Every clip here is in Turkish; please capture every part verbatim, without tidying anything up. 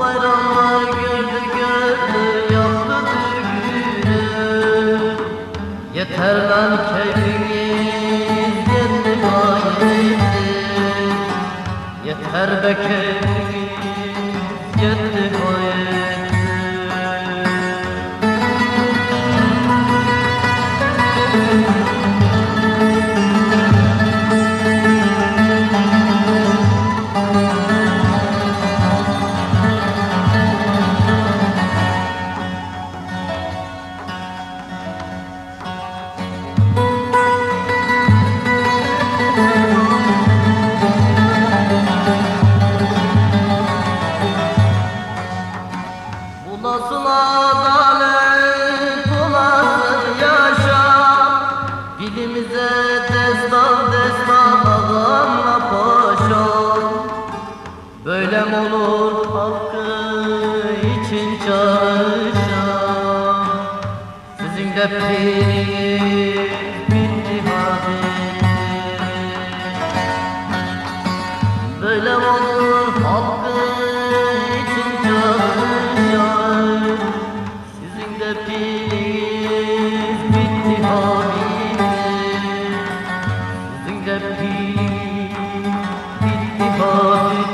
bayramlar gördü gördü yaptı düğünü. Yeter lan keyfiniz yetti gayetti. Yeter be keyfiniz yetti gayetti. Nasıl adalet, bu nasıl yaşam? Dilimize destan destan ağamla paşam. Böyle mi olur hakkı için çalışan? Sizin de piriniz bitti hadi. Böyle mi olur hakkı için çalışan? Sizin de piliniz bitti habibim. Sizin de piliniz bitti habibim.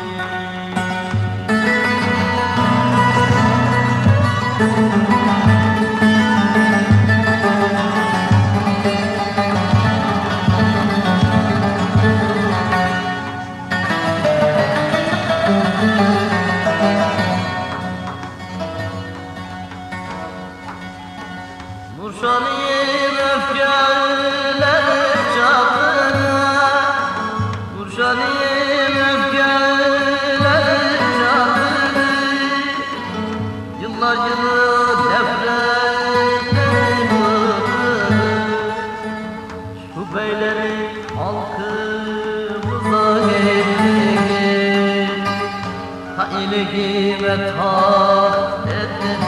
Burşanıyım öfkeleri çatına, Burşanıyım öfkeleri çatına. Yıllar yılı defretlerim şu beyleri halkımıza getirdik. Ta ilgime taht ettim.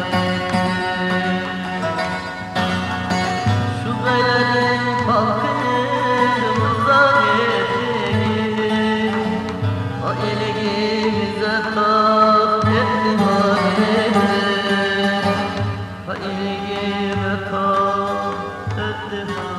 Halkımıza getirdik, o ilgimize taht ettim halimiz, o ilgime taht ettim.